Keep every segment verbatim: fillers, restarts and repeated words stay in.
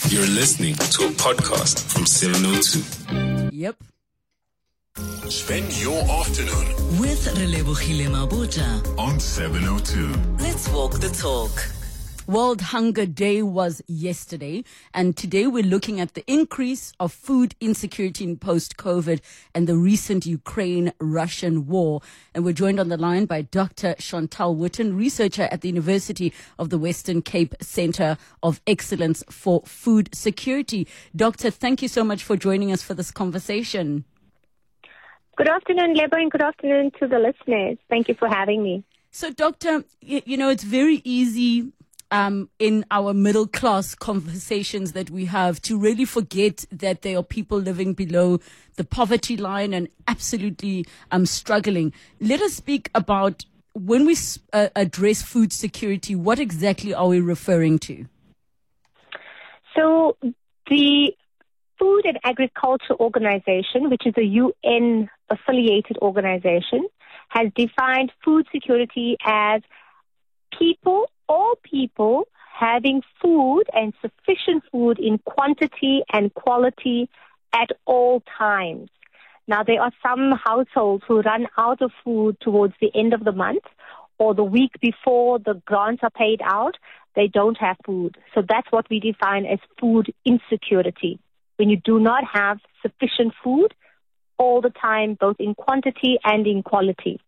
You're listening to a podcast from seven oh two. Yep. Spend your afternoon with Relebogile Mabotja on seven oh two. Let's walk the talk. World Hunger Day was yesterday, and today we're looking at the increase of food insecurity in post-COVID and the recent Ukraine-Russian war. And we're joined on the line by Doctor Chantal Wooten, researcher at the University of the Western Cape Centre of Excellence for Food Security. Doctor, thank you so much for joining us for this conversation. Good afternoon, Lebo, and good afternoon to the listeners. Thank you for having me. So, Doctor, you, you know, it's very easy Um, in our middle class conversations that we have to really forget that there are people living below the poverty line and absolutely um, struggling. Let us speak about when we uh, address food security, what exactly are we referring to? So the Food and Agriculture Organization, which is a U N affiliated organization, has defined food security as people all people having food and sufficient food in quantity and quality at all times. Now, there are some households who run out of food towards the end of the month or the week before the grants are paid out. They don't have food. So that's what we define as food insecurity, when you do not have sufficient food all the time, both in quantity and in quality.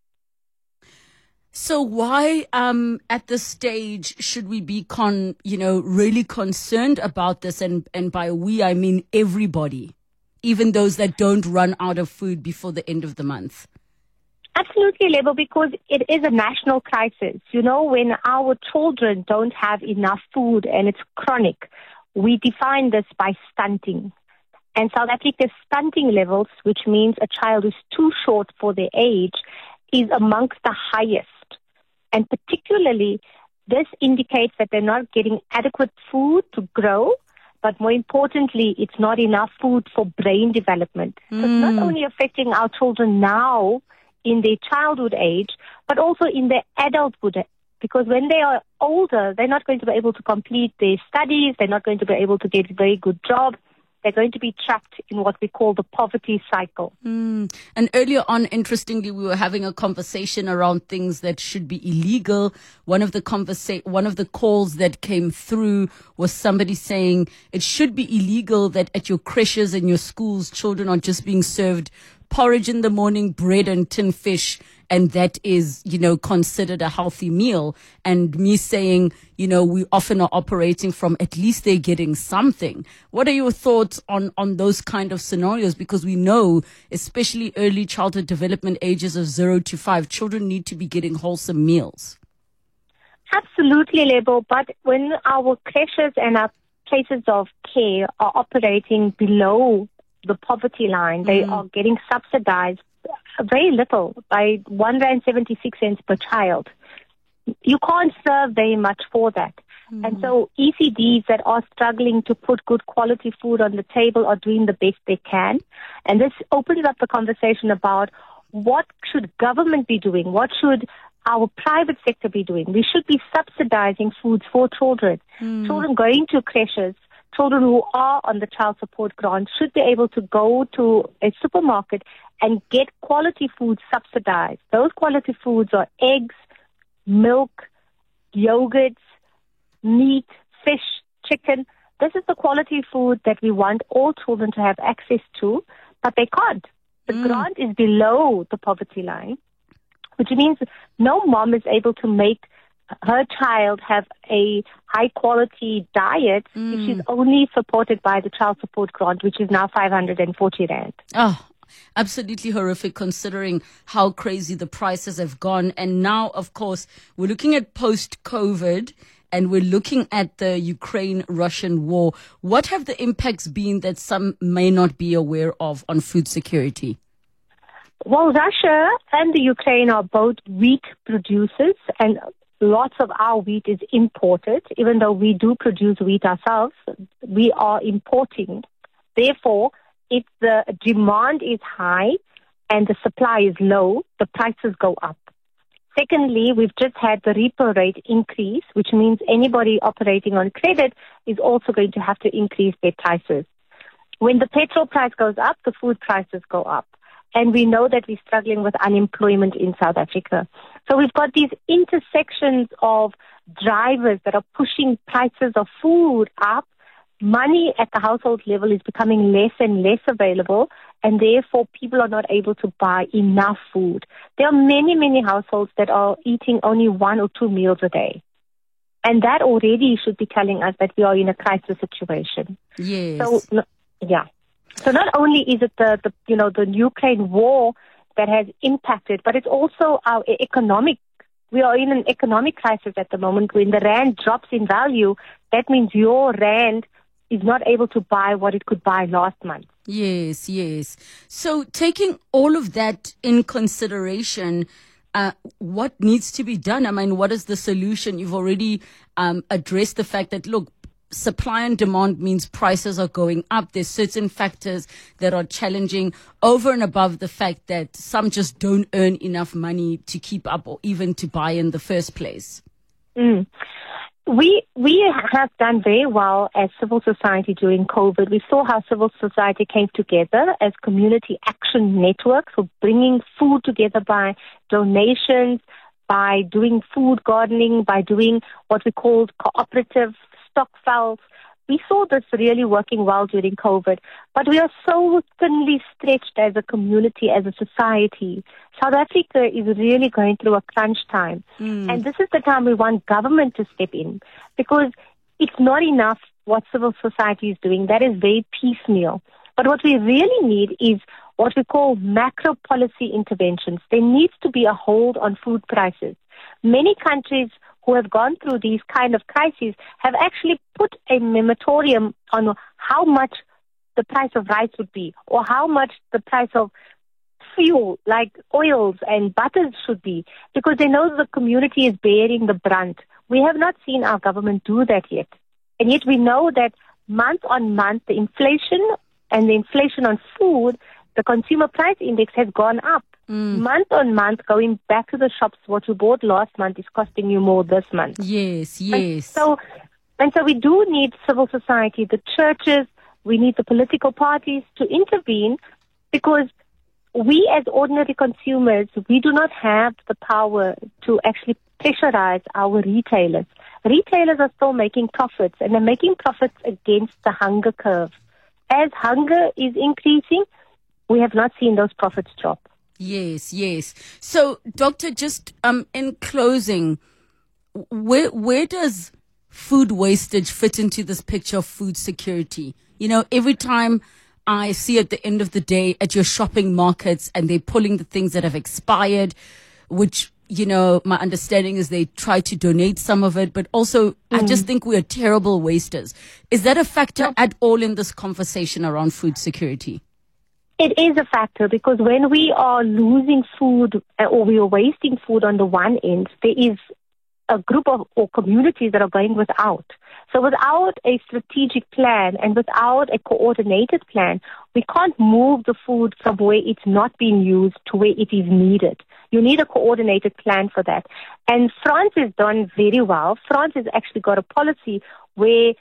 So why, um, at this stage, should we be, con, you know, really concerned about this? And, and by we, I mean everybody, even those that don't run out of food before the end of the month. Absolutely, Lebo, because it is a national crisis. You know, when our children don't have enough food and it's chronic, we define this by stunting. And South Africa's stunting levels, which means a child is too short for their age, is amongst the highest. And particularly, this indicates that they're not getting adequate food to grow, but more importantly, it's not enough food for brain development. Mm. So it's not only affecting our children now in their childhood age, but also in their adulthood. Because when they are older, they're not going to be able to complete their studies, they're not going to be able to get a very good job. They're going to be trapped in what we call the poverty cycle. Mm. And earlier on, interestingly, we were having a conversation around things that should be illegal. One of the conversa- one of the calls that came through was somebody saying it should be illegal that at your creches and your schools, children are just being served porridge in the morning, bread and tin fish, and that is, you know, considered a healthy meal. And me saying, you know, we often are operating from at least they're getting something. What are your thoughts on, on those kind of scenarios? Because we know, especially early childhood development ages of zero to five, children need to be getting wholesome meals. Absolutely, Lebo. But when our creches and our places of care are operating below the poverty line, they mm. are getting subsidized very little, by one rand seventy-six cents per child. You can't serve very much for that. Mm. And so E C Ds that are struggling to put good quality food on the table are doing the best they can. And this opens up the conversation about what should government be doing? What should our private sector be doing? We should be subsidizing foods for children. Mm. Children going to creches, children who are on the child support grant should be able to go to a supermarket and get quality food subsidized. Those quality foods are eggs, milk, yogurts, meat, fish, chicken. This is the quality food that we want all children to have access to, but they can't. The mm. grant is below the poverty line, which means no mom is able to make her child have a high-quality diet mm. if she's only supported by the child support grant, which is now five hundred forty rand. Oh, absolutely horrific considering how crazy the prices have gone. And now, of course, we're looking at post-COVID and we're looking at the Ukraine-Russian war. What have the impacts been that some may not be aware of on food security? Well, Russia and the Ukraine are both wheat producers, and lots of our wheat is imported. Even though we do produce wheat ourselves, we are importing. Therefore, if the demand is high and the supply is low, the prices go up. Secondly, we've just had the repo rate increase, which means anybody operating on credit is also going to have to increase their prices. When the petrol price goes up, the food prices go up. And we know that we're struggling with unemployment in South Africa. So we've got these intersections of drivers that are pushing prices of food up. Money at the household level is becoming less and less available, and therefore people are not able to buy enough food. There are many, many households that are eating only one or two meals a day. And that already should be telling us that we are in a crisis situation. Yes. So, no, yeah. So not only is it the, the, you know, the Ukraine war that has impacted, but it's also our economic. We are in an economic crisis at the moment. When the rand drops in value, that means your rand is not able to buy what it could buy last month. Yes, yes. So taking all of that in consideration, uh, what needs to be done? I mean, what is the solution? You've already um, addressed the fact that, look, supply and demand means prices are going up. There's certain factors that are challenging over and above the fact that some just don't earn enough money to keep up or even to buy in the first place. Mm. We we have done very well as civil society during COVID. We saw how civil society came together as community action networks for bringing food together by donations, by doing food gardening, by doing what we called cooperative stock files. We saw this really working well during COVID, but we are so thinly stretched as a community, as a society. South Africa is really going through a crunch time. Mm. And this is the time we want government to step in, because it's not enough what civil society is doing. That is very piecemeal. But what we really need is what we call macro policy interventions. There needs to be a hold on food prices. Many countries who have gone through these kind of crises have actually put a moratorium on how much the price of rice would be, or how much the price of fuel like oils and butters should be, because they know the community is bearing the brunt. We have not seen our government do that yet. And yet we know that month on month, the inflation and the inflation on food, the consumer price index has gone up. Mm. Month on month, going back to the shops, what you bought last month is costing you more this month. Yes, yes. And so, and so we do need civil society, the churches, we need the political parties to intervene, because we as ordinary consumers, we do not have the power to actually pressurize our retailers. Retailers are still making profits, and they're making profits against the hunger curve. As hunger is increasing, we have not seen those profits drop. Yes, yes. So, Doctor, just um, in closing, where where does food wastage fit into this picture of food security? You know, every time I see at the end of the day at your shopping markets and they're pulling the things that have expired, which, you know, my understanding is they try to donate some of it, but also mm. I just think we are terrible wasters. Is that a factor no. at all in this conversation around food security? It is a factor, because when we are losing food or we are wasting food on the one end, there is a group of or communities that are going without. So without a strategic plan and without a coordinated plan, we can't move the food from where it's not being used to where it is needed. You need a coordinated plan for that. And France has done very well. France has actually got a policy where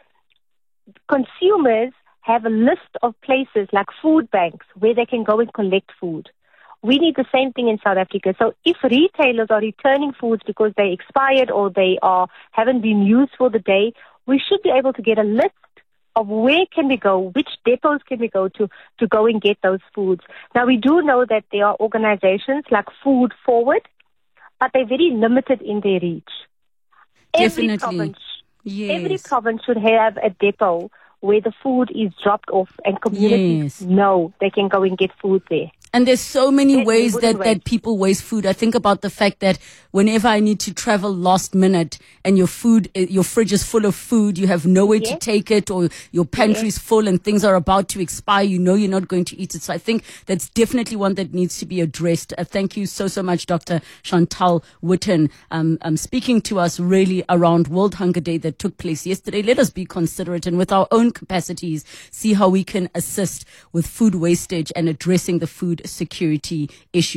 consumers have a list of places like food banks where they can go and collect food. We need the same thing in South Africa. So if retailers are returning foods because they expired or they are haven't been used for the day, we should be able to get a list of where can we go, which depots can we go to, to go and get those foods. Now, we do know that there are organizations like Food Forward, but they're very limited in their reach. Definitely. Every province, yes. every province should have a depot where the food is dropped off and communities yes. know they can go and get food there. And there's so many ways that, that people waste food. I think about the fact that whenever I need to travel last minute and your food, your fridge is full of food, you have nowhere yes. to take it, or your pantry's yes. full and things are about to expire, you know you're not going to eat it. So I think that's definitely one that needs to be addressed. Uh, thank you so, so much, Doctor Chantal Witten, um, um, speaking to us really around World Hunger Day that took place yesterday. Let us be considerate and with our own capacities, see how we can assist with food wastage and addressing the food security issue.